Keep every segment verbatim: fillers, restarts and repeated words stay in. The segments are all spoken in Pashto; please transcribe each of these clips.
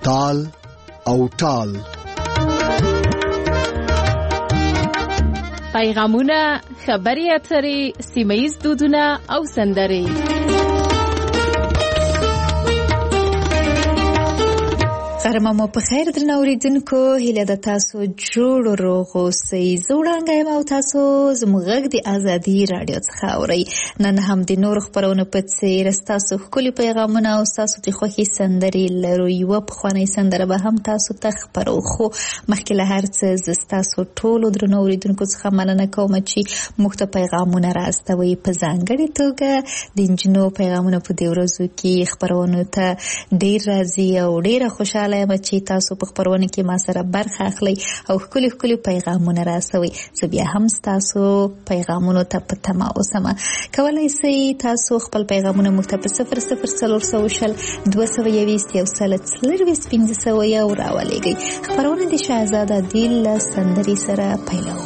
تال او ټال. پیغامونه، خبري اترې، سیمه‌ییز دودونه او سندرې. غرمه مو په خیر درنو اوریدونکو، هیله د تاسو جوړ روغ اوسئ. زه وړاندې یم او تاسو زموږ غږ د ازادي راډیو څخه اورئ. نن هم د نورو خپرونو په څېر ستاسو ښکلي پیغامونه او ستاسو د خوښې سندرې لرو. یوه پخوانۍ سندره به هم تاسو ته خپرو، خو مخکې له هر څه زه ستاسو ټولو درنو اوریدونکو څخه مننه کوم چې موږ ته پیغامونه راستوئ. په ځانګړې توګه د نجونو پیغامونه په دې ورځو کې خپرونو ته ډېر راځي او ډېره خوشحاله یم چې تاسو په خپرونه کې ما سره برخه اخلئ او ښکلي ښکلي پیغامونه راسوئ. زه بیا هم ستاسو پیغامونو ته په تمه اوسم. کولی شئ تاسو خپل پیغامونه موږ ته په صفر صفر څلور سوه شل دوه سوه یویشت یو سل څلرویشت پنځه سوه یو راولېږئ. خپرونه د شهزاده دل له سندرې سره پیلوو.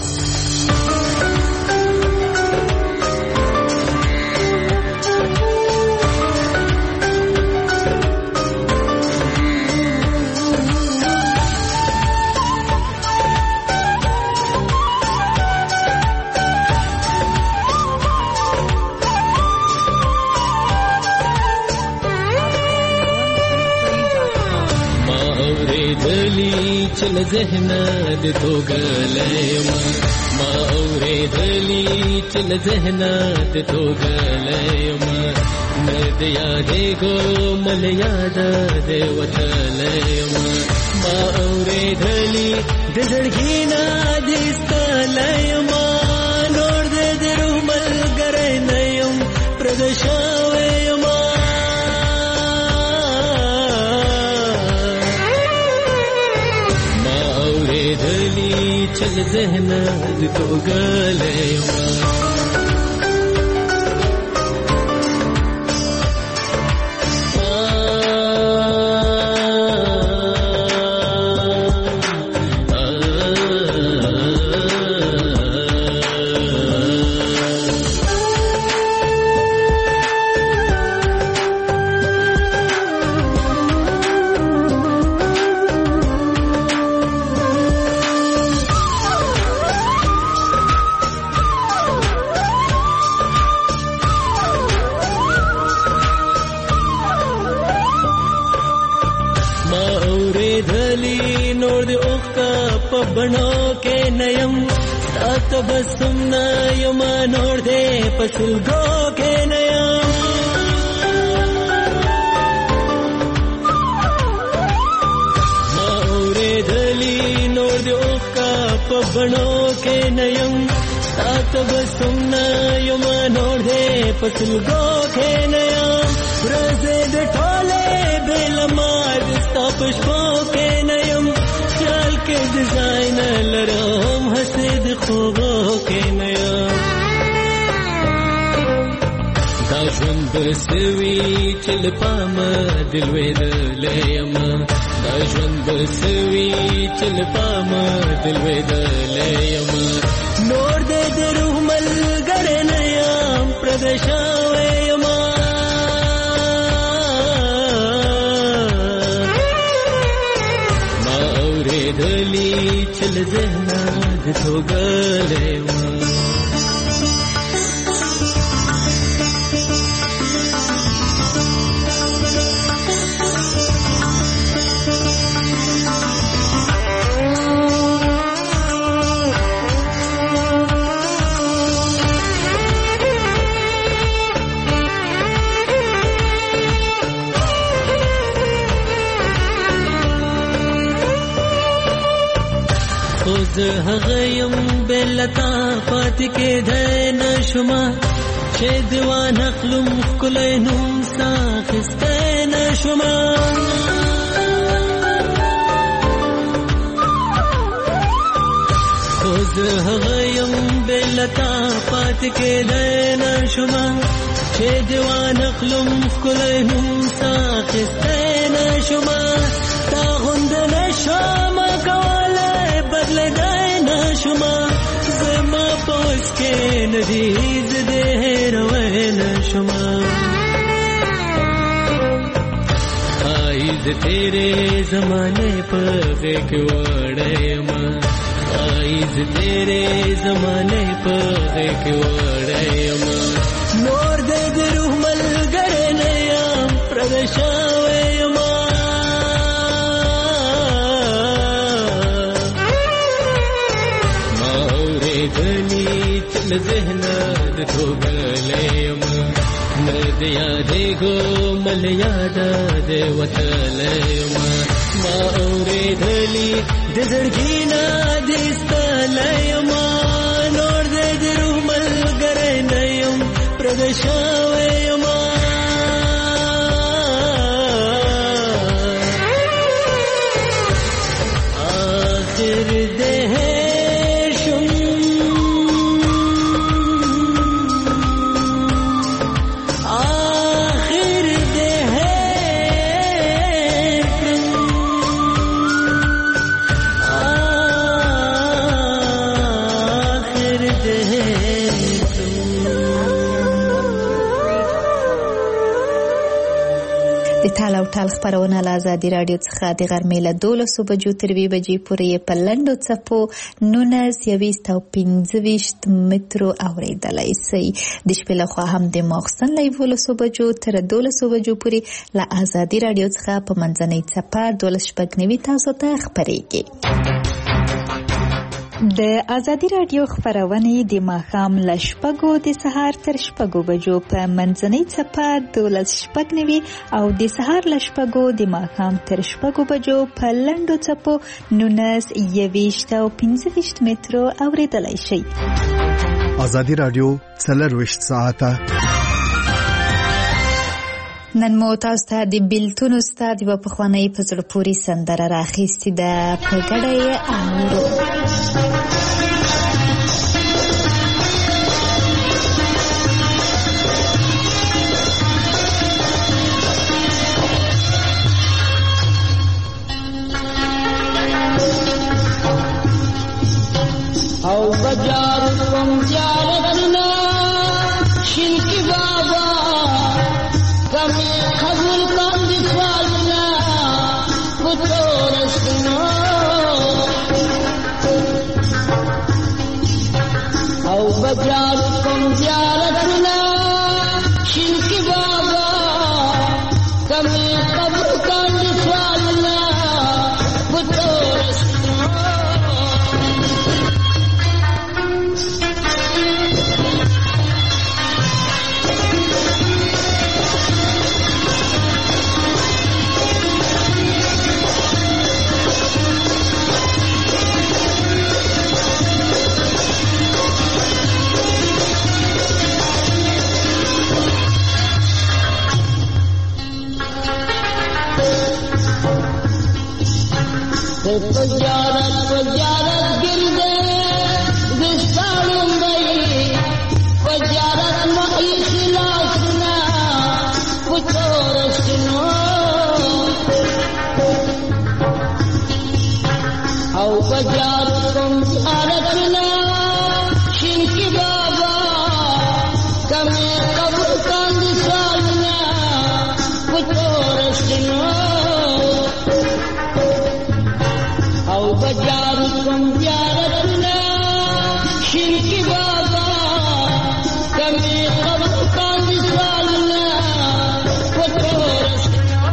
چل ذهن د توګلېما ما اورېدلې چل ذهن د توګلېما مې د یادې کو مل یاد د وتلېما ما اورېدلې د زړګي نه د ستلېما نور د درو ملګری نه یم پردشاوېما چل ذهن د توګلېما بڼو کې نیم تات بسم نه یم نور دې پسلګو کې نیم ما اورېدلې نور دې اوښکا په بڼو کې نیم تات بسم نه یم نور دې پسلګو کې نیم ورځې د ټولې بل مار ستا پښو کې نیم خیال کې ډیزاین لرم حسد خوبو کې نیا دا ژوند بسوي چل پام دل وېدلېم دا ژوند بسوي چل پام دل وېدلېم نور دې درو ملګری نه یم پردشاوېم دلی چل ذهن د توګلېما هغه يم بلتا پات کې ده نشما چې دیوان خپلم کولای نوم ساخسته نشما خود هغه يم بلتا پات کې ده نشما چې دیوان خپلم کولای نوم ساخسته نشما تا غوند نشما کوله بدل شما زما پوس کې ندی زده روان شما آی आइज तेरे जमाने पर के वड़यमा आइज तेरे जमाने पर के वड़यमा नोर दे रुमल गरे नया प्रदशावयमा मारे गली चल जहनद ठोगलयमा मद यादे गो मल यादा दे वतलयमा मारे गली दजड़गीना दिस्तलयमा नोर दे रुमल गरे नयम प्रदशावयमा आखिर देह ټال او ټال خبرونه له ازادي رادیو څخه د غرمې له دولسو بجو تر یوې بجې پورې په لنډو څپو نولس یویشت او پنځه ویشت مترو اورېدلی سئ. د شپې لخوا هم د ماخستن له یولسو بجو تر دولسو بجو پورې له ازادي رادیو څخه په منځنۍ څپه دولس شپږ نوي تاسو ته خپرېږي. د ازادي رادیو خبرونه د ماښام له شپږو د سهار تر شپږو بجو په منځنۍ څپه دولس شپږ نوي او د سهار له شپږو د ماښام تر شپږو بجو په لنډو څپو نولس یویشت او پنځه ویشت مترو اورېدلی شئ. ازادي رادیو څلرویشت ساعته نن مو تاسو ته د بیلتون استاد یوه پخوانۍ په زړه پورې سندره راخیستې ده، په ګډه یې اورو. او بجار کوم زیارتنا شینکی بابا کمی قبول کن دی سوالنا بطورستنا او بجار کوم زیارتنا شینکی بابا کمی قبول کن دی سوالنا بطورستنا Pajarat pajarat girde distalum bai pajarat mai khilafna putorasno au pajarat kum aratna shinki baba kame qabul kan distalna putorasno بجارو کم زیارتنا شرکی بابا کمی قبل کاندی سوالنا وطورسنا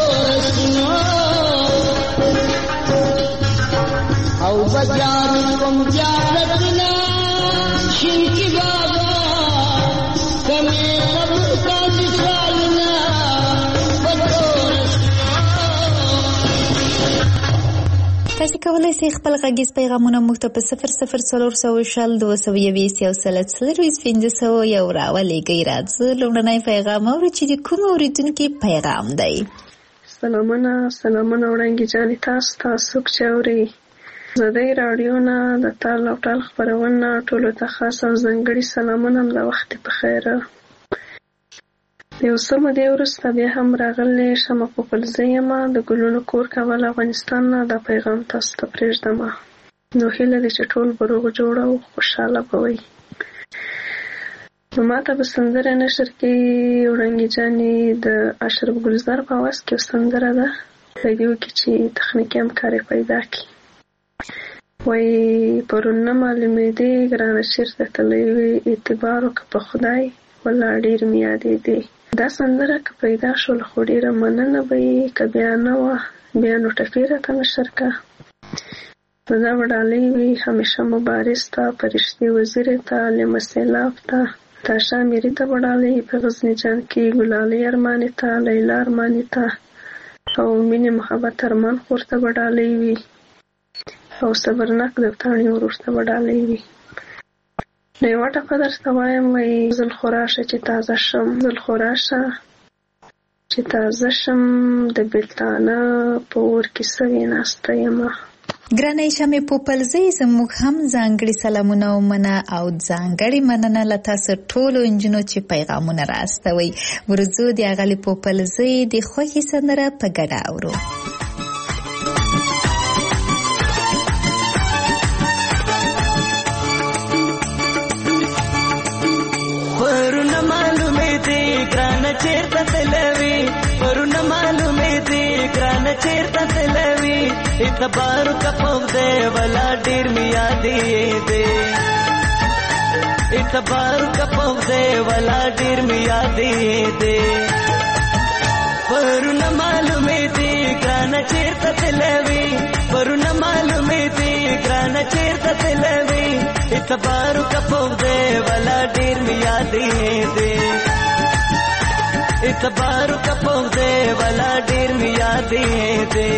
Bajjar کوم زیارتونه شین کی بابا کمی قبر کاندي سوالونه تاسو کولای شئ خپل غږیز پیغامونه موږ ته په صفر صفر څلور سوه شل دوه سوه یویشت یو سل څلرویشت پنځه سوه یو راولېږئ. راځه لومړنی پیغام اورو چې د کوم اورېدونکي پیغام دی. سلامونه سلامونه وړانګې جانې تاسو ته څوک چې اوري زدی راډیو نه د تال او ټال خپرونه ټولو ته خاص او ځانګړي سلامونه د وخت په خیر. یو څه مودې وروسته بیا هم راغلی شمه پوپلزی یم د ګلونو کور کابل افغانستان نه دا پیغام تاسو ته پرېږدم. نو هیله ده چې ټول به روغ جوړ او خوشحاله به وئ. نو ما ته به سندره نشر کې وړانګې جانې د اشرف ګلزار په اواز کې یو سندره ده په دې کې چې تخنیکي همکاري پیدا کړي. وایي پرون نه معلومېدې ګرانه چېرته تللی وې اعتبار وکړه په خدای والله ډېر مې یادېدې. دا سندره که پیدا شول خو ډېره مننه به یې که بیا نه وه بیا نو ټپې راته نشر کړه. نو دا به ډالۍ وي همیشه مبارز ته فرشتې وزیرې ته لمه سیلاب ته تاشا میری ته به ډالۍ په غزني جان کې ګلالۍ ارمانې ته لیلا ارمانې ته او مینې محبت ارمان خور ته به ډالۍ وي او صبرناک دفتاڼي ورور ته به ډالۍ وي. نو یوه ټپه درته وایم وایي زل خو راشه چې تازه شم زل خو راشه چې تازه شم د بېلتانه په اور کې سوې ناسته یمه. ګرانه شمې پوپلزی زموږ هم ځانګړي سلامونه ومنه او ځانګړي مننه له تاسو ټولو نجونو چې پیغامونه راستوئ. ورځو د اغلې پوپلزی د خوښې سندره په ګډه اورو. پرونه معلومې دي ګرانه چېرته تلوي پرونه معلومې دي ګرانه چېرته تلوي اعتبار کپوک دے ولا ډیر می یادې دے اعتبار کپوک دے ولا ډیر می یادې دے پرونه معلومې دي ګرانه چېرته تلوي پرونه معلومې دي ګرانه چېرته تلوي اعتبار کپوک دے ولا ډیر می یادې دے اعتبار کپوک دے ولا ډیر می یادې دے.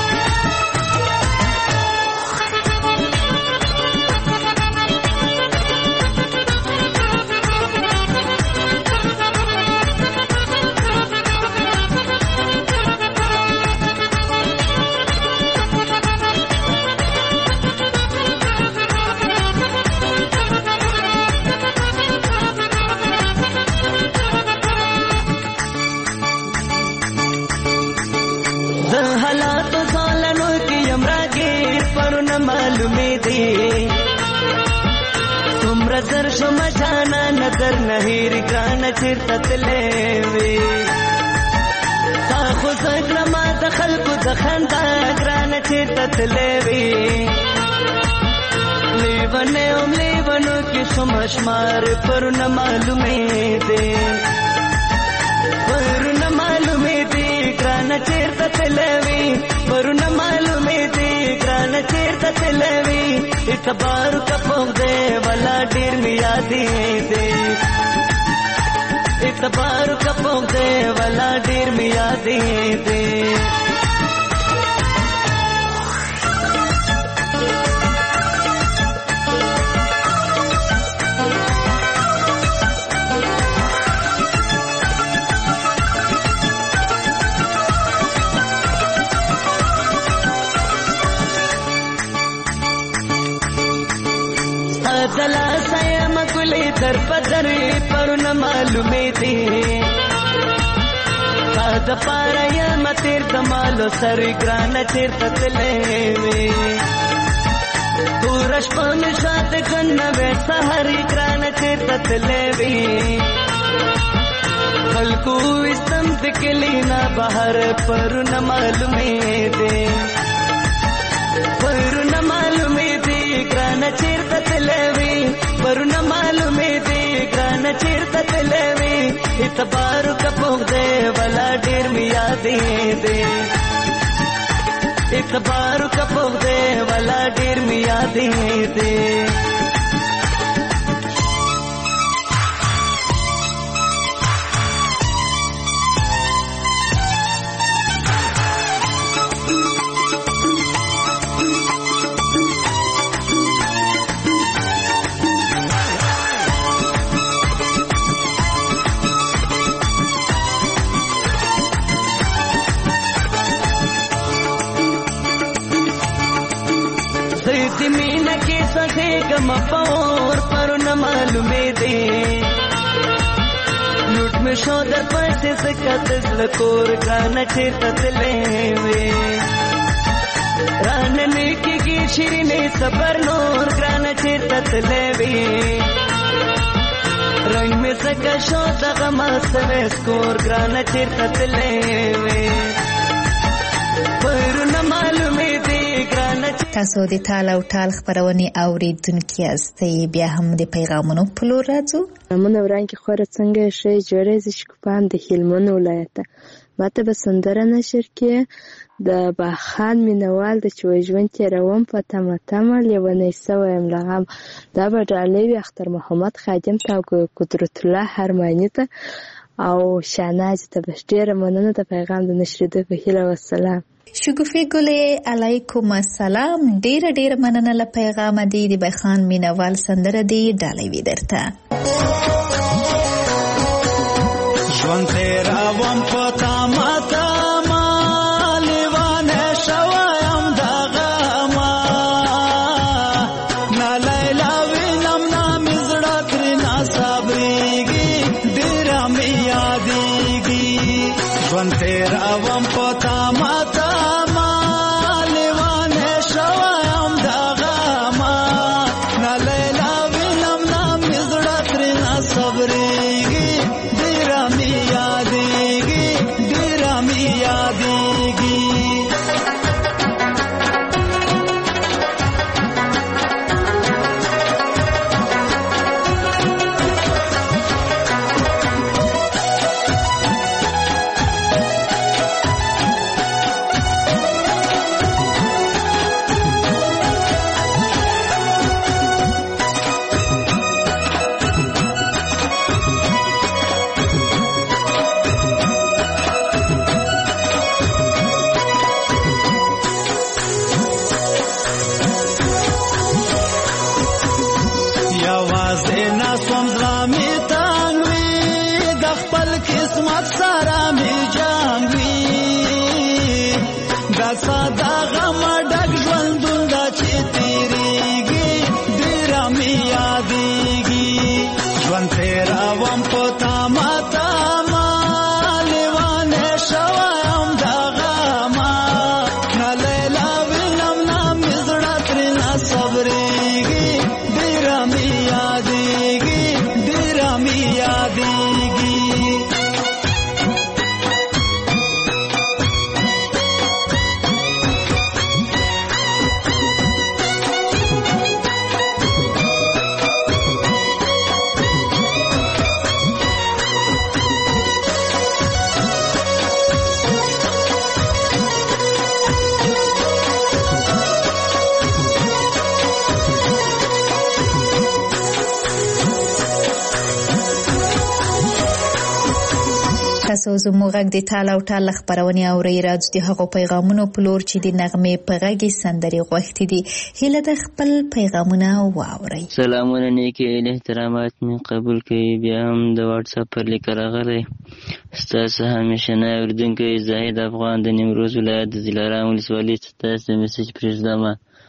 نظر شما جانا نظر نهیر گرانا چیرتا تلیوی تا خود اکرما دخل کو دخندا گرانا چیرتا تلیوی لیوانے ام لیوانو کی شما شمار پر نمالومی دے پر نمالومی دے گرانا چیرتا تلیوی پر نمالومی دے گرانا چیرتا تلیوی اعتبار کپوک دے ولا ډیر می یادې دے اعتبار کپوک دے ولا ډیر می یادې دے. دلا سایم گلی در پدر پرون معلومی دی تا د پارا یم تیر دمالو سر ګران چیر تتلوي پورش پم شاد کن و سحر ګران چیر تتلوي خلکو استم دکلینا بهر پرون معلومی دی پرون معلومی دی ګران چیر تتلوي پرون معلومی دی ګران چیر تتلوي اعتبار کپوک دے ولا ډیر می یادې دے اعتبار کا پوده والا ډیر می یادې دې کما پور پر نہ معلومے دے لوٹ میں شو در پاسے سکت لکور گانا چیتت لے وے راننے کی کی شیرنے صبر نور گانا چیتت لے وے رنگ میں سکا شو دغما سوے سکور گانا چیتت لے وے پر نہ معلومے دے تاسو د تال او ټال خبرونه اوریدونکو یاستئ. بیا هم د پیغامونو په لور راځو. من وران کې خوره څنګه شي جوړې ز شکوپان د هلمند ولایت ماته به سندره نشر کې د باخان مینوال د چوي ژوند تیروم په تمه تمه لیونی سویم لغم دا به ډالوي اختر محمد خادم تا قدرت الله هرمانی ته او شاناز ته بشډیر مننه د پیغام د نشریدو په هیله والسلام. شګوفې ګلې علیکم السلام. ډیر ډیر مننه له پیغام دی د بخان مینوال سندره دی ډالوي درته ژوند تیرا وم پتا ماتا مالیوانه شوایم دغه ما نا لیلا وینم نام زړه ترنا صبرېږي ډیر مې یادېږي ژوند تیرا وم پتا ماتا تاسو زموږ غږ د تال او ټال خبرونه اورئ. راځو د هغو پیغامونو په لور چې د نغمې په غږ سندرې غوښتي دي. هیله د خپل پیغامونه واورئ. سلامونه نیکی احترامات می قبول کړئ. بیا هم د واتس اپ پر لیک راغلی ستاسو همیشنی اورېدونکی زاهد افغان د نیمروز ولایت د دلارام ولسوالۍ څخه تاسو میسج پرېږدم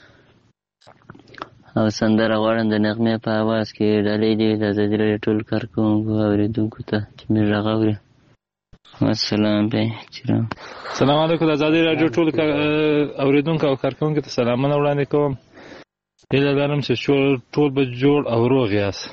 او سندره غواړم د نغمې په اواز کې ډالۍ دي د ازادي راډیو ټول کارکوونکو اورېدونکو ته چې مې غږ اوري. السلام علیکم. سلام علیکم. د ازادي راډیو ټول اوریدونکو او کارکوونکو ته سلامونه وړاندې کوم. هیله لرم چې ټول به جوړ او روغ یاست.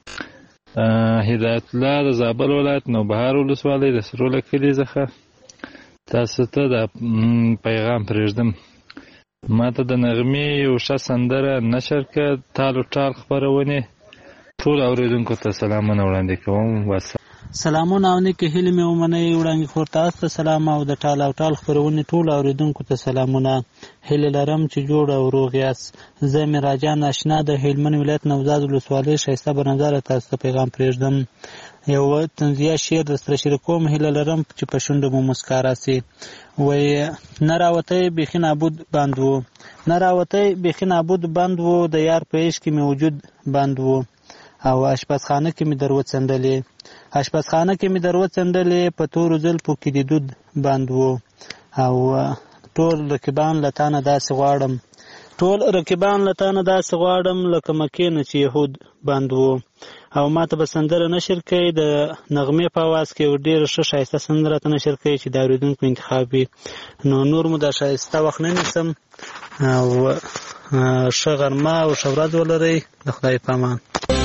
هدایت الله د زابل ولایت نوبهار ولسوالۍ د سروله کلي څخه تاسو ته د پیغام پرېږدم. ما ته د نغمې یو ښه سندره نشر کړه تال او ټال خپرونې ټول اوریدونکو ته سلامونه وړاندې کوم. واسه سلامونه او نیکې هیلې مې ومنئ. وړانګې خور تاسو ته سلام او د ټال او ټال خپرونې ټولو اورېدونکو ته سلامونه. هیلې لرم چې جوړ او روغ یاست. زه میراجان اشنا د هلمند ولایت نوزاد ولسوالۍ ښایسته بنظره تاسو ته پیغام پرېږدم. یو طنزیه شعر درسره شریکوم. هیله لرم چې په شونډو مو مسکا راسي. وایي نه راوتی بیخي نابود بند و، نه راوتی بیخي نابود بند و، د یار په عشق کې مې وجود بند و، او اشپزخانه کې مې در وڅنډلې، اشپزخانه کې مې در وڅنډلې، په تورو زلفو کې د دود بند و، او ټول رقیبان له تانه داسې غواړم، ټول رقیبان له تانه داسې غواړم لکه مکې نه چې یهود بند و. او ما ته به سندره نشر کوي د نغمې په اواز کې، یو ډېره ښه ښایسته سندره ته نشر کوي چې د اورېدونکو انتخاب وي. نو نور مو دا ښایسته وخت نه نیسم، او ښه غرمه او ښه ورځ ولرئ. د خدای په امان.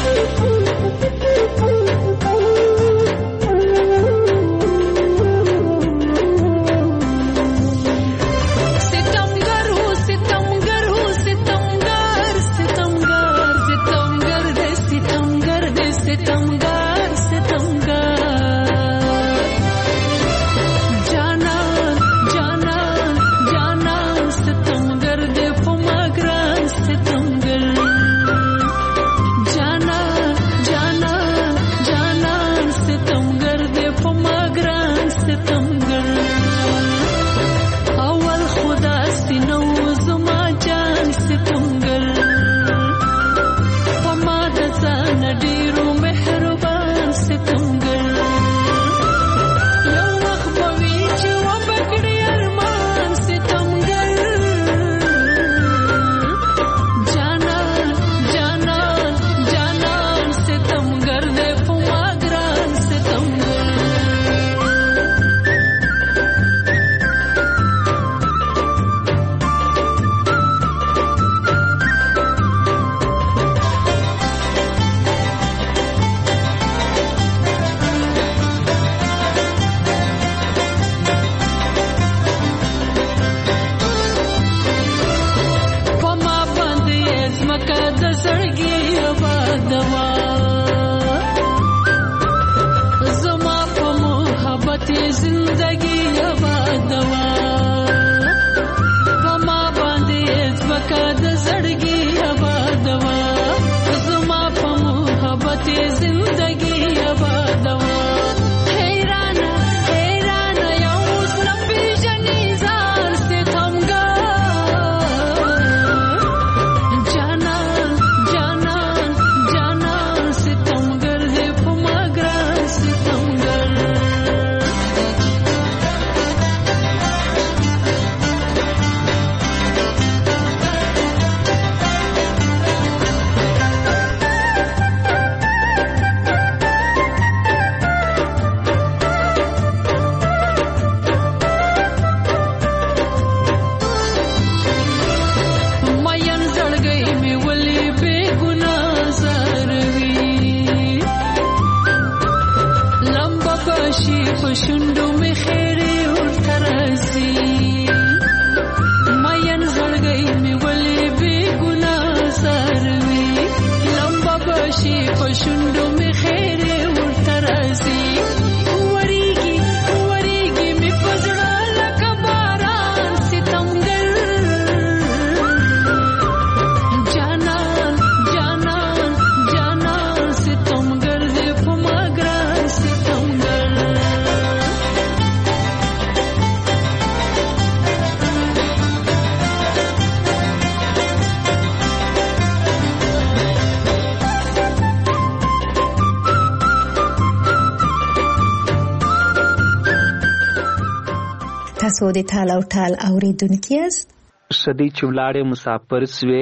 تاسو د ټال او ټال اوریدونکي یاست. شدی چولاړې مسافر سوې،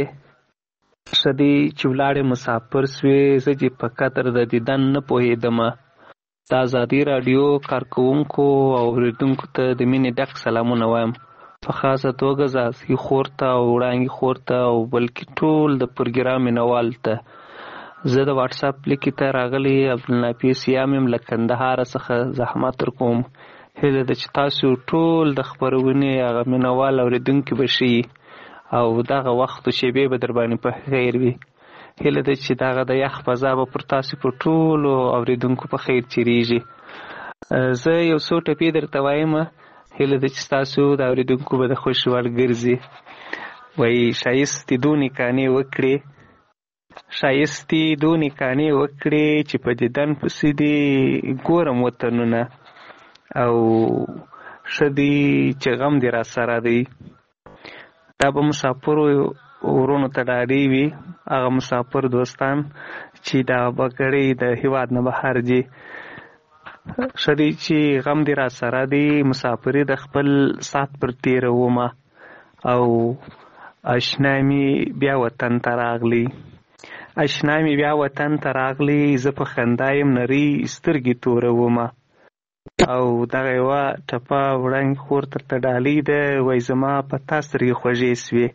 شدی چولاړې مسافر سوې، زه چې په قدر د دیدن نه پوهېدم. د ازادي راډیو کارکوونکو او اوریدونکو ته د مینې ډک سلامونه وایم، په خاصه توګه زاسي خور ته او وړانګې خور ته او بلکې ټول د پروګرام مینوال ته. زه د واټس اپ لیکې ته راغلی عبدالنافیس یم یم له کندهاره څخه زحمت ورکوم. هیله ده چې تاسو ټول د خپرونې هغه مینوال اورېدونکي به شئ او دغه وخت و شیبې به در باندې په خیر وي. هیله ده چې دغه د یخ فضا به پر تاسو په ټولو اورېدونکو په خیر تېرېږي. زه یو څو ټپې درته وایم، هیله ده چې ستاسو د اورېدونکو به د خوښې وړ ګرځي. وایي ښایستې دونې کانې وکړې، ښایستې دونې کانې وکړې چې په دیدن پسې دې ګورم وطنونه، او ښه دی چې غم دې را سره دی. دا به مسافرو ورونو ته ډالۍ وي، هغه مسافر دوستان چې دا بګړۍ د هېواد نه بهر دي. ښه دی چې غم دې را سره دی، مسافري د خپل سات پر تېرومه، او اشنا مې بیا وطن ته راغلی، اشنا مې بیا وطن ته راغلی، زه په خندا یم نرۍ سترګې تورومه. او دغه یوه ټپه وړاندې خور درته ډالۍ ده. وایي زما په تا سترګې خوږې سوې،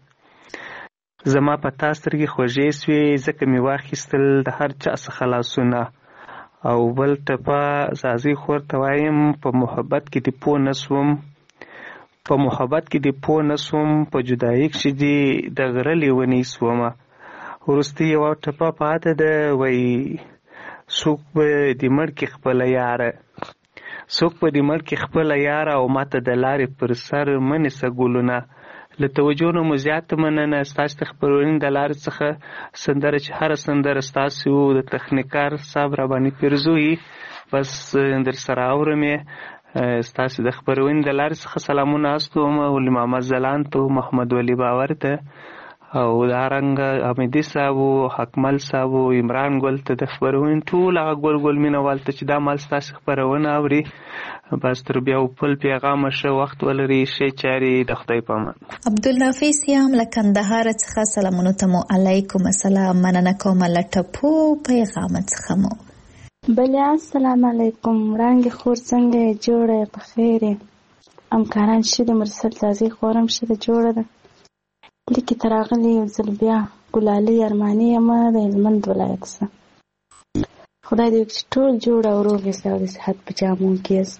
زما په تا سترګې خوږې سوې، ځکه مې واخیستل د هر چا څخه لاسونه. او بل ټپه زازۍ خور ته وایم، په محبت کې دې پوه نه سوم، په محبت کې دې پوه نه سوم، په جدایي کښې دې د غره لیونۍ سومه. وروستۍ یوه ټپه پاته ده. وایي څوک به دې مړ کړي خپله یاره، څوک به دې مړ کړي خپله یاره، او ماته د لارې پر سر مه نیسه ګلونه. له توجه نه مو زیاته مننه. ستاسو د خپرونې د لارې څخه سندره چې هره سندره ستاسو د تخنیکار صاحب راباندې پیرزوي، بس در سره اورم یې. ستاسو د خپرونې د لارې څخه سلامونه استوم ولي محمد ځلاند ته، محمد ولی باور ته، او دارنګه حمیدي صاحب، حکمل صاحب، عمران ګل ته، د خپرونې ټول هغه ګل ګل مینوال ته چې دا مال ستاسو خپرونه اوري. بس تر بیا بل پیغامه ښه وخت ولري، ښې چارې، د خدای په امان. عبدالنافع سیام له کندهار څخه سلامونو ته مو علیکم السلام، مننه کوم له ټپو پیغام څخه مو. بله السلام علیکم، وړانګې خور څنګه یې؟ جوړه یې، په خیر یې؟ همکاران ښه دي؟ مرسل زازۍ خورم ښه ده، جوړه ده. لیکې ته راغلې یو ځل بیا، ګلالۍ ارماني یمه د هلمند ولایت څخه. خدای دې وکړي چې ټول جوړ او روغ یاست او د صحت په جامو کې یاست.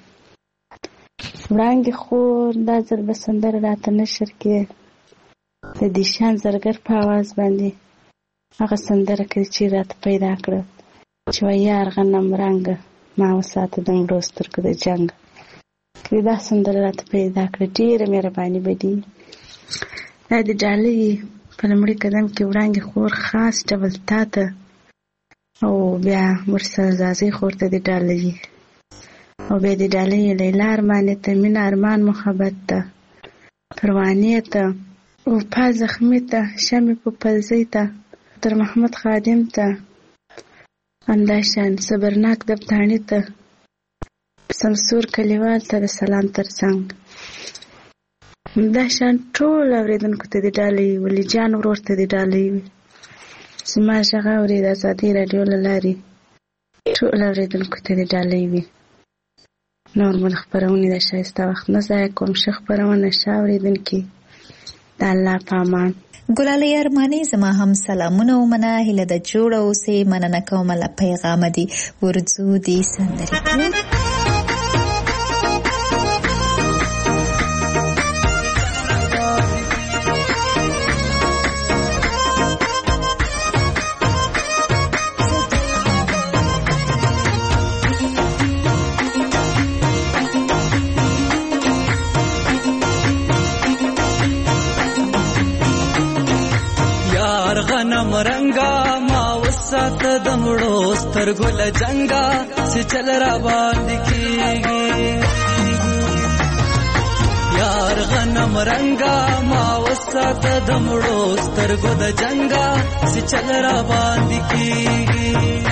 وړانګې خور دا ځل به سندره راته نشر کړې د دیشان زرګر په اواز باندې، هغه سندره کړې چې راته پیدا کړه چې وایي یار غنم رنګه ما وساته د مړو سترګو د جنګ. کړې دا سندره راته پیدا کړه، ډېره مهرباني به دي. دا د ډالۍ په لومړي قدم کې وړانګې خور خاص ډول تا ته، او بیا مرسل زازۍ خور ته د ډالۍ، او بیا د ډالۍ لیلا ارماني ته، مینه ارمان محبت ته، پروانې ته، وفا زخمي ته، شمې په پلزۍ ته، تر محمد خادم ته، همداشان صبرناک دبتاڼي ته، سمسور کلیوال ته د سلام ترڅنګ. همداشان ټول اورېدونکو ته د ډالۍ، ولی جان ورور ته د ډالۍ وي. زما غږ اوري د ازادۍ راډیو له لارې ټول اورېدونکو ته د ډالۍ وي. نور مو د خپرونې د ښایسته وخت نه ضایع کوم. ښه خپرونه، ښه اورېدونکي، د الله په امان. ګلالۍ ارماني زما هم سلامونه ومنه، هیله د جوړه اوسې، مننه کوم له پیغامه دي. ورځو دې سندرې مرنګا ما وسات د مړو سترګو له جنګا چې چل را باندې کېږي. یار غنم رنګا ما وسات د مړو سترګو د جنګا چې چل را باندې کېږي.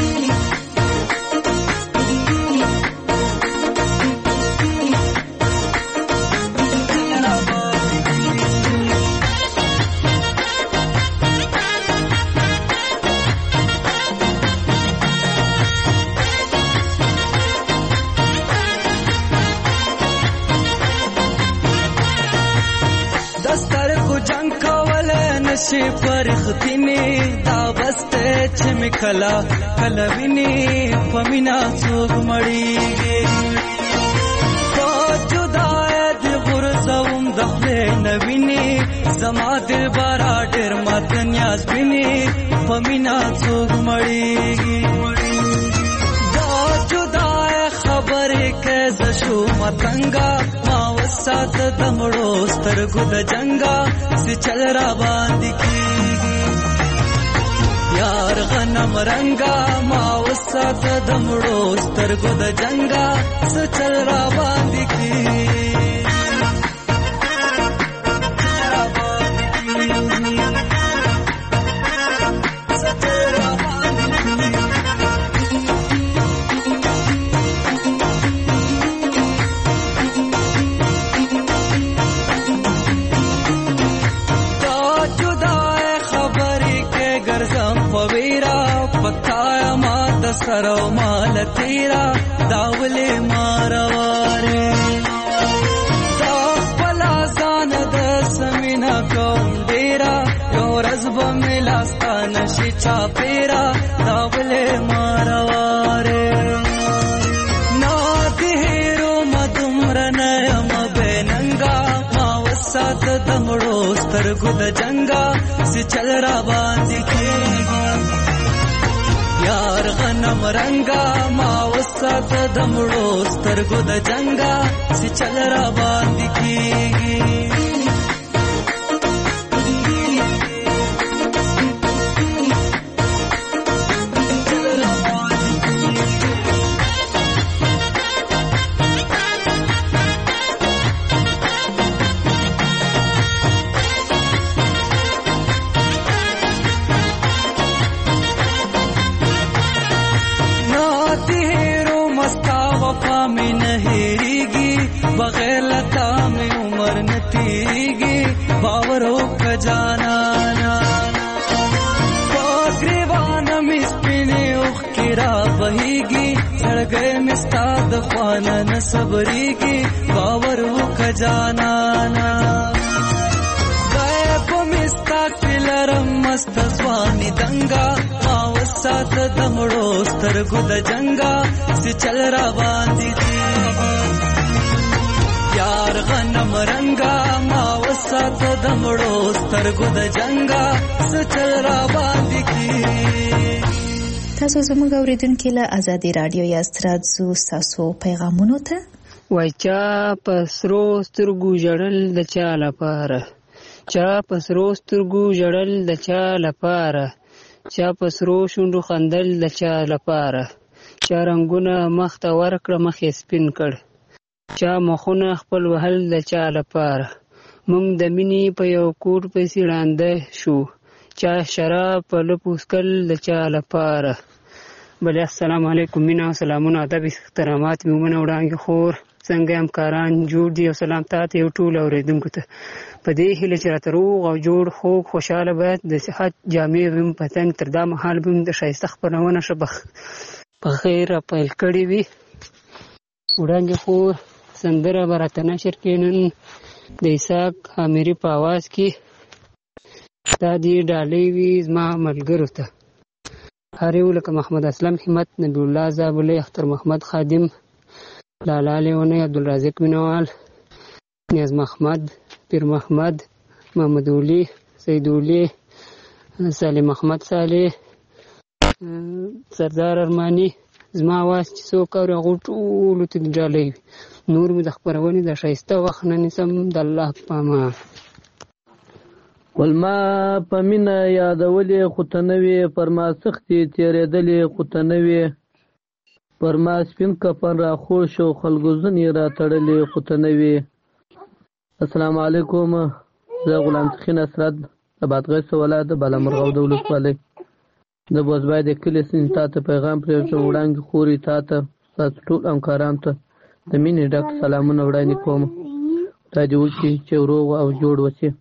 نشي پرختینی دا بسته چې مکلا کلا ویني پمینا څوک مړیږي. تو جدای دی غرزوم دخله نویني زما دل بارا ډېر مات نیاز ویني پمینا څوک مړیږي. دا جدای خو خبرې کې ز شو متنګا ما وسات د مړو سترګو د جنگا سي چل را باندې کیږي یار غنم رنگا ما وسات د مړو سترګو د جنگا سي چل را باندې کیږي سرو مال تیرا داولې مارواره تا خپلا ځان د سمینا کوم ډیرا یو ورځ به مې لاستا نشي چا پیرا داولې مارواره نا دې هیرو مدمر نه یم بېننګا ما وسات د مړو سترګو د جنګا سي چل را باندې کېږي یار غنم رنگا ما وسات د مړو سترګو د جنگا سي چل را باندې کیږي بغیر لتا میں عمر نتیگی باورو کا جانا پاگریوان مسپینے اخ کرا بہیگی سڑ گئے مستاد خوانا نصبریگی باورو کا جانا گئے پو مستا کلرم مست سوانی دنگا ماوسات دمڑو سترگو د جنگا سی چل را باندی دی یار غنم رنگا ما وسات د مړو سترګو د جنگا سچل را باندې کی تاسو زموږ اوریدونکو له ازادي رادیو یاست راځو تاسو پیغامونو ته وای چا پسرو سترګو جړل د چا لپاره چا پسرو سترګو جړل د چا لپاره چا پسرو شونډو خندل د چا لپاره چا رنگونه مخ ته ورکړه مخ یې سپین کړ چا مخونه خپل وهل د چا لپاره مونږ د مینې په یو کور پسې ړانده شو چا شراب په لپو څکل د چا لپاره بلې السلام علیکم مینا او سلامونه ادب احترامات مې ومنه وړاندې خور څنګه همکاران جوړ دي او سلام تاته یو ټول اورېدونکو ته په دې هیله چې راته روغ او جوړ خوږ خوشحاله باید د صحت جامې به مې په تن تر دا مهال به مې د ښایسته خپرونه ښه په خیر پیل کړې وي وړاندې خور سندره به راته نشر کړي نن د اسحاق عامري په اواز کې دا دې ډالۍ وي زما ملګرو ته هر یو لکه محمد اسلم همت نبی الله زابلي اختر محمد خادم لالا لیونی عبدالرازق مینوال نیاز محمد پیر محمد محمد اولی سید اولی سالم محمد صالح سردار ارمانی زما اواز چې څوک اوري هغو ټولو ته ډالۍ وي نور مې د خپرونې د ښایسته وخت نه نیسم د الله په امان ولما په مینه یادولې خو ته نه وې پر ما سختې تېرېدلې خو ته نه وې پر ما سپین کفن راخوش او خلکو ځینې راتړلې خو ته نه وې السلام علیکم زه غلام سخي نصرت د بادغیس ولایت د بالامرغو د ولسوالۍ د بوزبای د کلي سین تا ته پیغام پرېږدم وړاندې خوري تا ته ستاسو ټول همکارانو ته د مینې ډک سلامونه وړاندې کوم خدای دې وکړي چې روغ او جوړ اوسې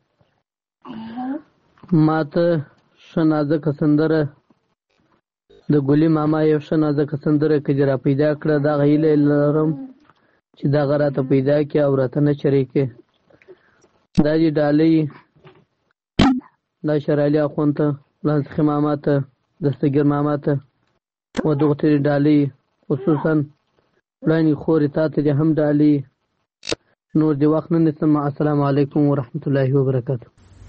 ما ته ښه نازکه سندره د ګلي ماما یو ښه نازکه سندره که دې را پیدا کړه دغه هیله لرم چې دغه راته پیدا کړي او راته نشر یې کړي دا دې ډالۍ دا شرالي اخوند ته لانسخي ماما ته دستګیر ماما ته و دغه ته ډالۍ خصوصا وړاندې خورې تا ته دې هم ډالۍ نور دې وخت نه نیسم السلام علیکم ورحمت الله وبرکاته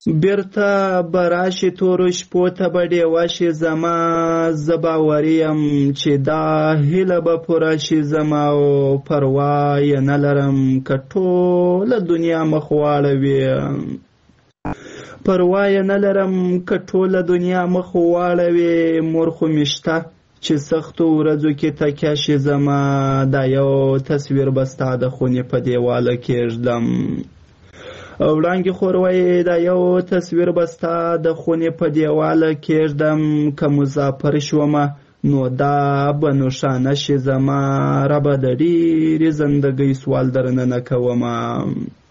بیرته به راشي تورو شپو ته به ډیوه شي زما، زه باوري یم چې دا هیله به پوره شي زما، او پروا یې نه لرم که ټوله دنیا مخ واړوي، پروا یې نه لرم که ټوله دنیا مخ واړوي، مور خو مې شته چې سختو ورځو کې تکیه شي زما، دا یو تصویر به ستا د خونې په دیواله کېږدم. وړانګې خور وایي دا یو تصویر به ستا د خونې په دیواله کېږدم، که مسافر شومه نو دا به نوښانه شي زما، ربه د ډېرې زندګۍ سوال درنه نه کومه،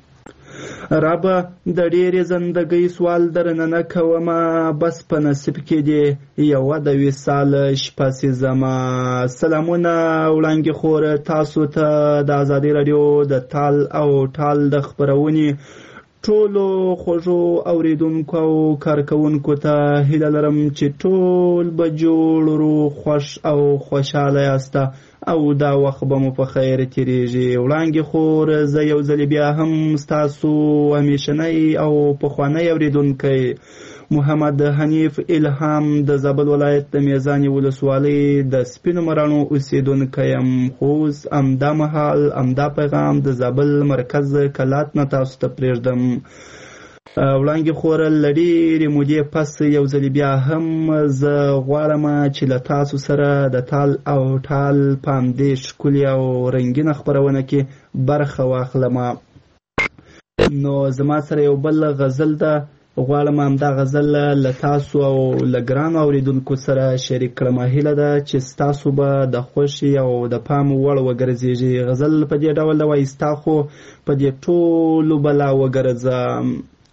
ربه د ډېرې زندګۍ سوال درنه نه کومه، بس په نصیب کې دی یوه د وصال شپه سي زما. سلامونه وړانګې خور، تاسو ته د ازادي راډیو د تال او ټال د خپرونې ټولو خوږو اوریدونکو او کارکوونکو ته هیله لرم چې ټول به جوړ روغ خوښ او خوشحاله یاسته او دا وخت به مو په خیر تیریږي. وړانګې خور، زه یو ځل بیا هم ستاسو همیشنی او پخوانی اوریدونکی محمد حنیف الهام د زابل ولایت د میزانې ولسوالۍ د سپینو مراڼو اوسېدونکی یم، خو اوس همدا مهال همدا پیغام د زابل مرکز کلات نه تاسو ته پرېږدم. وړانګې خوره، له ډېرې مودې پس یو ځل بیا هم زه غواړم چې له تاسو سره د تال او ټال په همدې ښکلې او رنګینه خپرونه کې برخه واخلم. نو زما سره یو بل غزل ده، غواړم همدا غزل له تاسو او له ګرانو اورېدونکو سره شریک کړم. هیله ده چې ستاسو به د خوښې او د پام وړ وګرځېږي. غزل په دې ډول ده وایي: ستا خو په دې ټولو بلا وګرځه،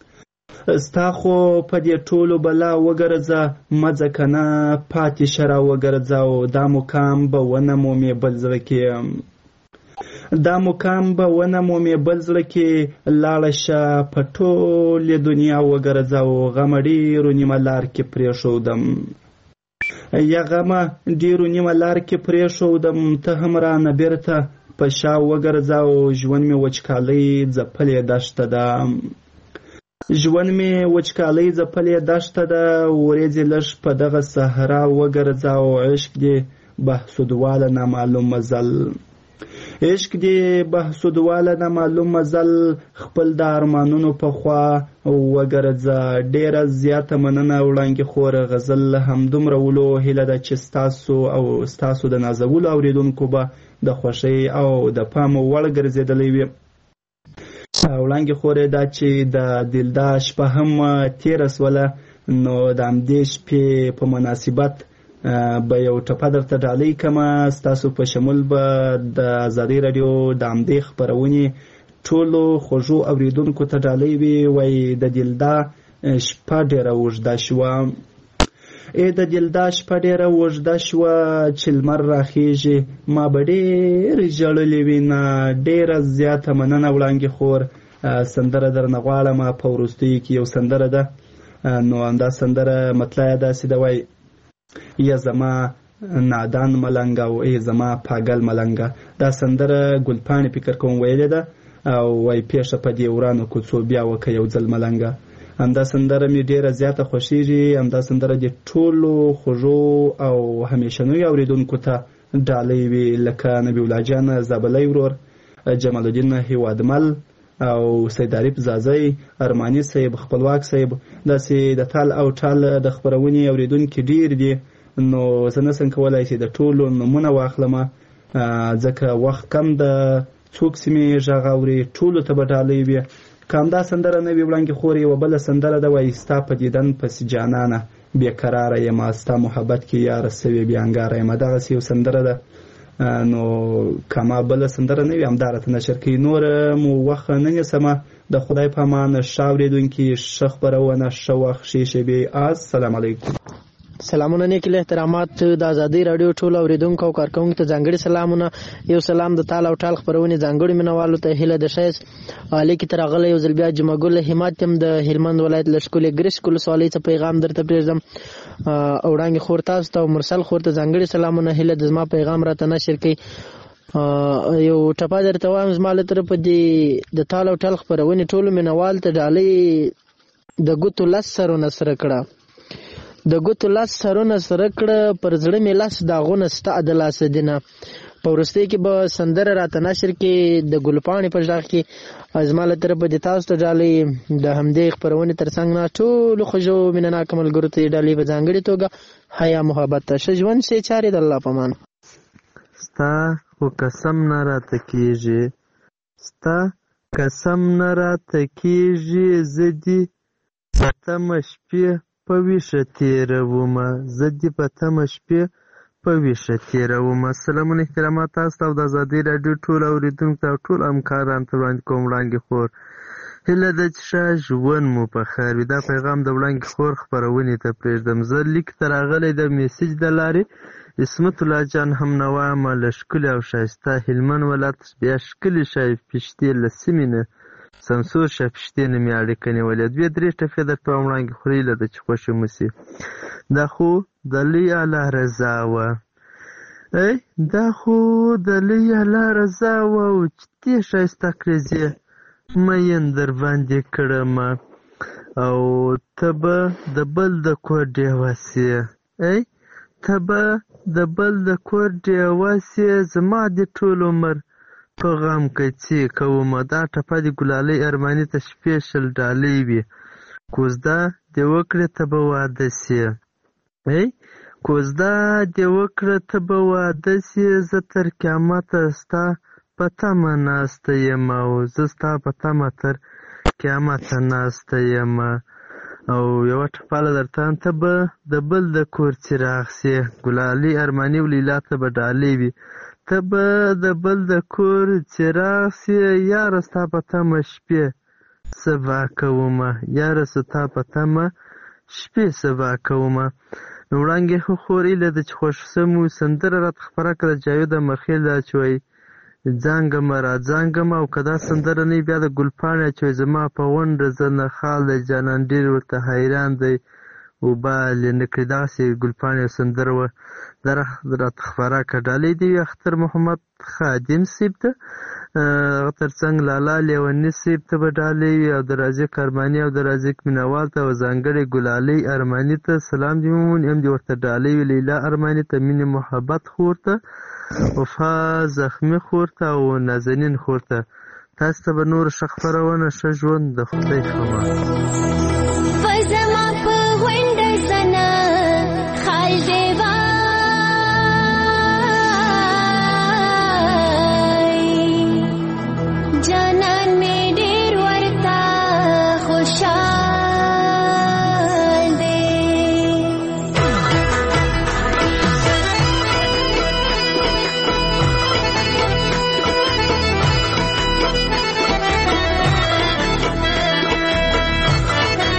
ستا خو په دې ټولو بلا وګرځه، مه ځه که نه پاتې شه را وګرځه، او دا مقام به ونه مومې بل زړه کې، دا مقام به ونه مومې بل زړه کې، لاړه شه په ټولې دنیا وګرځه، او غمه ډېرو نیمه لار کې پرېښودم، یا غمه ډېرو نیمه لار کې پرېښودم، ته هم رانه بېرته په شا وګرځه، او ژوند مې وچکالۍ ځپلې دښته ده، ژوند مې وچکالۍ ځپلې دښته ده، ورېځې لږ په دغه صحرا وګرځه، او عشق دې بهسودواله نامعلوم مزل، عشق دې بهسودواله نامعلوم مزل، خپل د ارمانونو په خوا وګرځه. ډېره زیاته مننه وړانګې خوره. غزل همدومره ولو، هیله ده چې ستاسو او ستاسو د نازولو اورېدونکو به د خوښۍ او د پام وړ ګرځېدلی وي. وړانګې خورې، دا چې د دلدا شپه هم تېره سوله، نو د همدې شپې په مناسبت به یو ټپه درته ډالۍ کمه. ستاسو په شمول به د ازادۍ راډیو د همدې خپرونې ټولو خوږو اورېدونکو ته ډالۍ وي. وایي: د دلدا شپه ډېره اوږده شوه، ای د دلدا شپه ډېره اوږده شوه، چې لمر راخیږي ما به ډېر ژړلې وینه. ډېره زیاته مننه وړانګې خور. سندره درنه غواړم په وروستیو کې یو سندره ده، نو همدا سندره مطلع یې داسې ده، وایي: یا زما نادان ملنګ او ای زما پاگل ملنګ. دا سندره ګلپاڼې فکر کوم ویلې ده، او وایي: پیښه په دې ورانو کوڅو بیا وکه یو ځل ملنګ. همدا سندره مې ډېره زیاته خوښېږي. همدا سندره د ټولو خوږو او همیشنیو اورېدونکو ته ډالۍ وي، لکه نبی الله جان زابلی ورور، جمال الدین هیوادمل او سید عارف زازی، ارماني صاحب، خپلواک صاحب. داسې د تال او ټال د خپرونې اورېدونکي ډېر دي، نو زه نسم کولی چې د ټولو نومونه واخلم ځکه وخت کم ده. څوک چې مې غږ اوري ټولو ته به ډالۍ وي. که همدا سندره نه وي وړانګې خور، یوه بله سندره ده، وایي: ستا په دیدن پسې جانانه بېقراره یم، ستا محبت کې یاره سوې بېانګاره یم. دغسې یو سندره ده، نو که ما بله سندره نه وي همدا راته نشر کوي. نور مو وخت نه نیسمه. د خدای په امان. ښه اورېدونکي، ښه خپرونه، ښه وخت، ښې شېبې. السلام علیکم. سلامونه، نیک احترامات د ازادۍ راډیو ټول اوریدونکو او کارکونکو ته ځانګړي سلامونه. یو سلام د تال او ټال خپرونې ځانګړي مینوالو ته هیله د ښایست لیکې ته راغلی یو ځل بیا جمعه ګل همت یم د هلمند ولایت له ښکلې ګرشک ولسوالۍ څخه پیغام درته پرېږدم. او وړانګې خور تاسو ته او مرسل خور ته ځانګړي سلامونه. هیله د زما پیغام راته نشر کوي. یو ټپه درته وایم، زما له طرفه د تال او ټال خپرونې ټولو مینوال ته ډالۍ د ګوتو لس سرونه سره کړه د ګوتو لس سرونه سره کړه پر زړه مې لس داغونه ستا د لاسه دینه. په وروستۍ کې به سندره راته نشر کې د ګلپاڼې په غږ کې زما له طرفه د تاسو ته ډالۍ د همدې خپرونې تر څنګ نه ټولو خوږو مینهناکو ملګرو ته ډالۍ په ځانګړې توګه حیا محبت ته ښه ژوند سې چارې د الله په امان. ستا خو قسم نه راته کېږي ستا قسم نه راته کېږي زه دې په تمه شپې په ویښه تېرومه زه دې په تمه شپې په ویښه تېرومه. سلامونه احترامات تاسو ته او د ازادۍ راډیو ټول اورېدونکو ته او ټول همکارانو ته وړاندې کوم وړانګې خور هیله ده چې ښه ژوند مو په خیر وي. دا پیغام د وړانګې خور خپرونې ته پرېږدم. زه لیک ته راغلی د میسج د لارې عصمت الله جان هم نوا ما له ښکلي او ښایسته هلمند ولایت بیا ښکلي شایفتې له سیمې نه سمسور شایفتې نه مې اړیکه نیولې. دوې درې ټپې درته وایم وړانګې خور هیله ده چې خوښې مو شي. دا خو د لوی الله رضا وه ای دا خو د لوی الله رضا وه او چې دې ښایسته کړېزې مین در باندې کړمه او ته به د بل د کور ډېوه سې ای ته به د بل د کور ډېوه سې زما دې ټول عمر په غم کڅې کومه. دا ټپه د ګلالۍ ارماني ته سپېشل ډالۍ وي. کوزده دې وکړې ته به واده سې ای کوزده دې وکړه ته به واده سې زه تر قیامته ستا په تمه ناسته یم او زه ستا په تمه تر قیامته ناسته یم. او یوه ټپاله درته ته به د بل د کور څراغ سې ګلالۍ ارماني او لیلا ته به ډالۍ وي. ته به د بل د کور څراغ سې یاره ستا په تمه شپې سبا کومه یاره ستا په تمه شپې سبا کومه. نو وړانګې خور هیله ده چې خوښ سمو سندره راته خپره کړه د جاوید مخیل دا چې وایي ځانګمه را ځانګمه او که دا سندره نه بیا د ګلپاڼې چې وایي زما په غونډه زه نه خال دی جانان ډېر ورته حیران دی وبالې نه کړي دغسې ګلپاڼې یو سندره وه دا راته خپره کړه. ډالۍ دې وي اختر محمد خادم صیب ته هغه تر څنګ لالا لیوني صیب ته به ډالۍ وي او د رازق ارماني او د رازق مینوال ته او ځانګړې ګلالۍ ارماني ته سلام دې ومومي هم دې ورته ډالۍ وي. لیلا ارماني ته مینې محبت خور ته وفا زخمي خور ته او نازنین خور ته تاسو ته به نور ښه خپرونه ښه ژوند د خدای خبر. Thank you.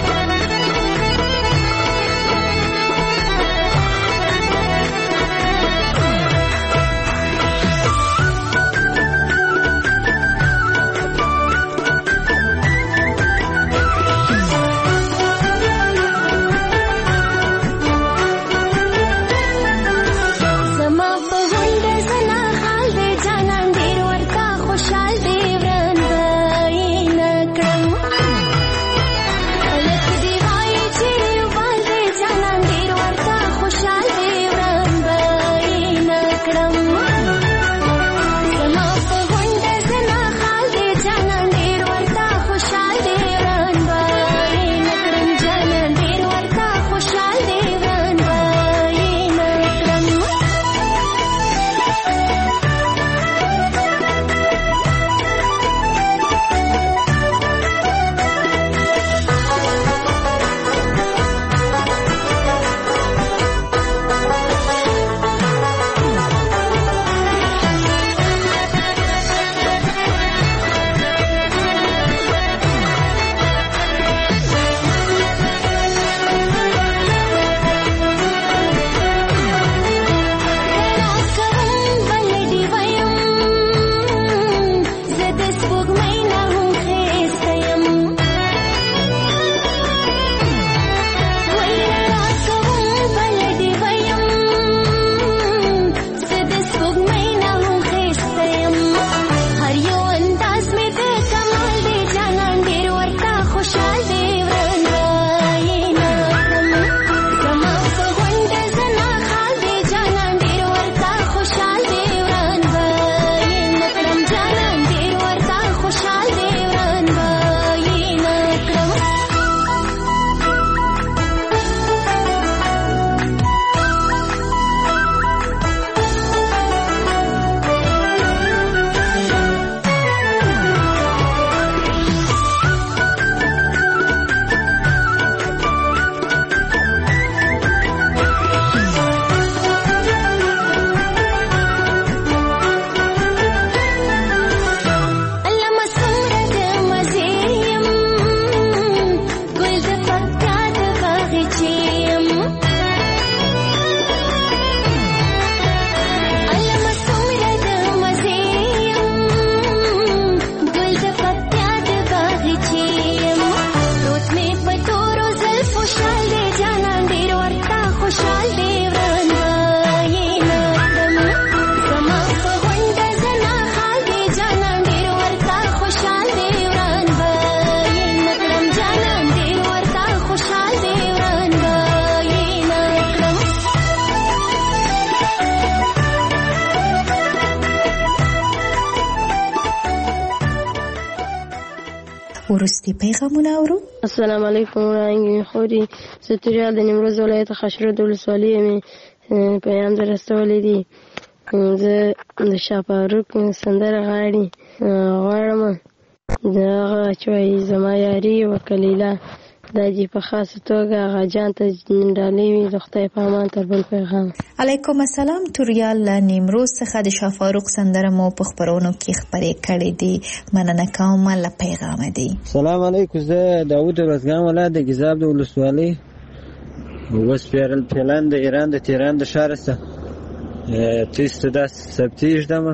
وروستي پیغامونه اورو. السلام علیکم وړاندې خوري ستوریال د نیمروز ولایت خشرود ولسوالۍ مې پیغام درستولی دی. زه د شاپاروک سندره غاړي غواړم دغه چې وایي زما یاري وکلیله دا دې په خاصه توګه هغه جان ته ډالۍ وي د خدای په امان تر بل پیغام. علیکم السلام. توریال له نیمروز څخه د شاپاروک سندره مو په خپرونو کې خپرې کړې دي. مننه کوم له پیغام دی. سلام علیکم. زه داود ورزګان ولایت د ګیزاب د ولسوالۍ وسپیرل پلان د ایران د تهران د ښار څخه تیست داس سبتیش دمه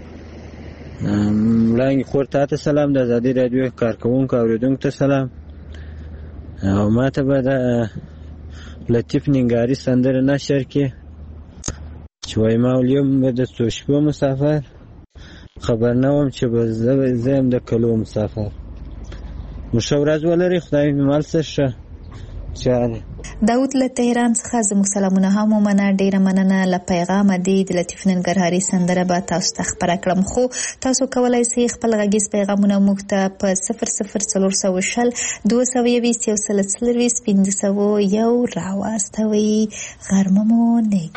وړاندې خور ته سلام. د ازادي راډیو کارکوونکو اوریدونکو ته سلام. او ما ته به د لطیف ننګاري سندره نشر کې چې وایي ما اليوم به د څو شپو مسافر خبر نه وم چې به زه یم د کلو مسافر. نو ښه ورځ ولرئ. خدای مې مل څه ښه چاره. داود له تهران څخه زموږ سلامونه هم ومنه. ډیره مننه له پیغامه دی. د لطیف ننګرهاري سندره به تاسو ته خپره کړم خو تاسو کولی شئ خپل غږیز پیغامونه موږ ته په صفر صفر څلور سوه شل دوه سوه یویشت یو سل څلرویشت پنځه سوه یو راواستوئ. غرمه مو نیک.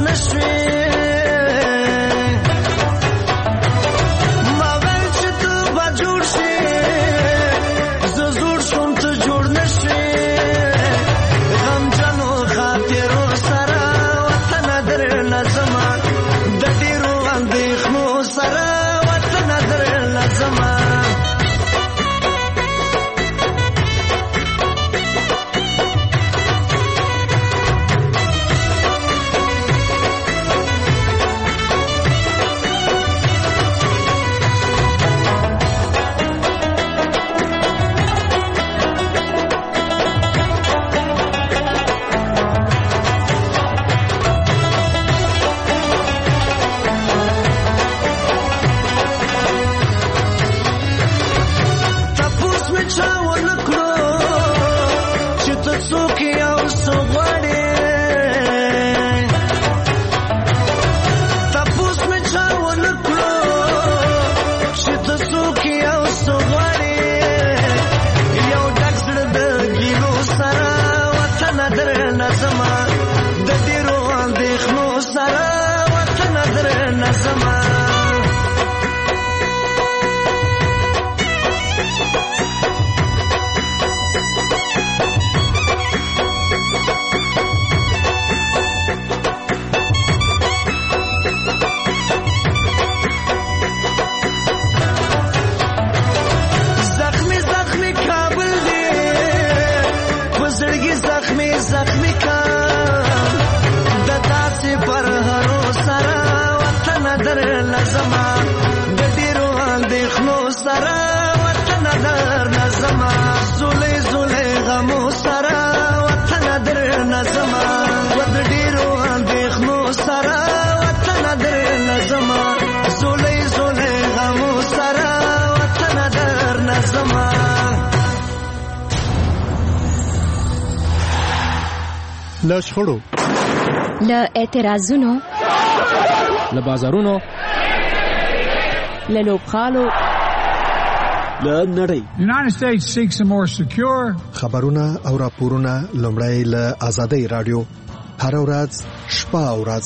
نشوي ما ویل چې ته به جوړ شي زه زوړ شوم ته جوړ نشوي غمجنو خاطرو سره وطنه درنه زما د ډېرو اندېښنو سره وطنه درنه زما له شخړو له اعتراضونو له بازارونو له لوبغالو له نړۍ United States seeks a more secure خبرونه او راپورونه لومړی له آزادۍ رادیو هر ورځ شپه او ورځ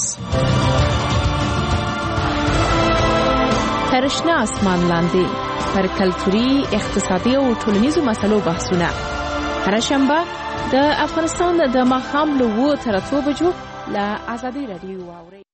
تر شنه اسمان لاندې پر کلتوري اقتصادي او ټولنیزو مسلو بحثونه هر شنبه د افغانستان د ماښام له اوه تر اتو بجو له آزادۍ رادیو واورئ.